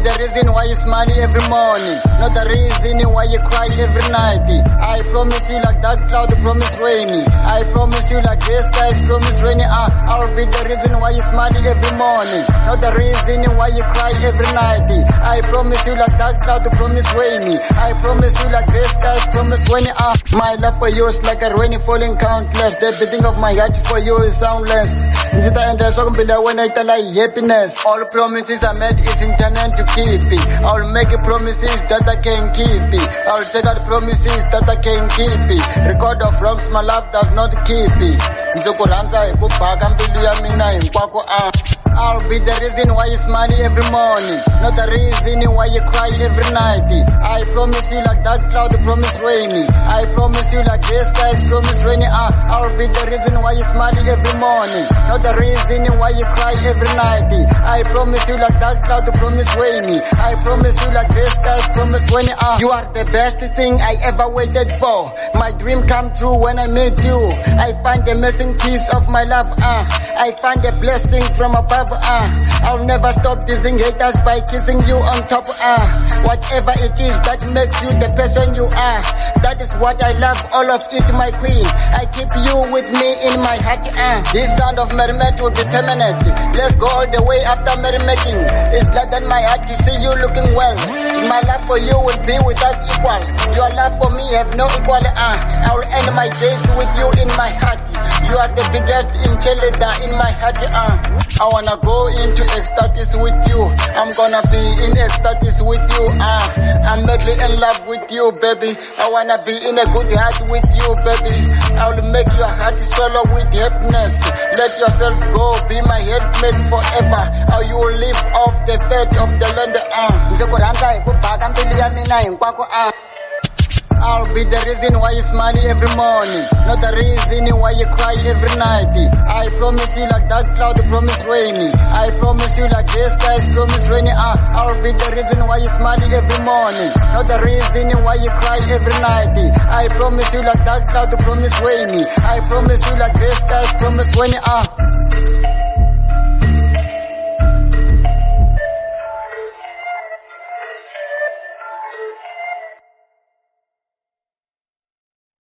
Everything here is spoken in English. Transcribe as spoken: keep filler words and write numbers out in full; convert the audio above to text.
the reason why you smile every morning, not the reason why you cry every night. I promise you like that cloud promise rainy. I promise you like this skies promise rainy. Ah, I'll be the reason why you smile every morning, not the reason why you cry every night. I promise you like that cloud promise rainy. I promise you like this skies promise rainy. Ah, my love for you is like a rainy falling countless. The beating of my heart for you is soundless. When I tell I happiness, all promises I made is intended to keep it. I'll make promises that I can keep it. I'll take out promises that I can keep it. Record of wrongs my love does not keep it. I'll be the reason why you smile every morning, not the reason why you cry every night. I promise you like that cloud promise rainy. I promise you like this skies promise rainy. Ah, I'll be the reason why you smile every morning, not the reason why you cry every night. I promise you like that cloud promise rainy. I promise you like this skies promise rainy. Ah, you are the best thing I ever waited for. My dream come true when I met you. I find the missing piece of my love. Ah, I find the blessings from above. Ah, I'll never stop teasing haters by kissing you on top. Ah, whatever it is that makes you the person you are, that is what I love, all of it, my queen. I keep you with me in my heart. Ah, this sound of mermaid will be permanent. Let's go all the way after mermaiding. It's glad in my heart to see you looking well. My love for you will be without equal. Your love for me have no equal. Ah, I will end my days with you in my heart. You are the biggest in cheerleader in my heart. Ah, I wanna go into ecstatic with you. I'm gonna be in ecstatic with you. Ah, I'm madly in love with you, baby. I wanna be in a good heart with you, baby. I will make your heart swallow with happiness. Let yourself go, be my headmate forever. Or you will live off the fate of the land. Ah, I'll be the reason why you smile every morning, not the reason why you cry every night. I promise you like that cloud promise rainy. I promise you like this skies promise rainy. Ah, I'll be the reason why you smile every morning, not the reason why you cry every night. I promise you like that cloud promise rainy. I promise you like this skies promise rainy. Ah.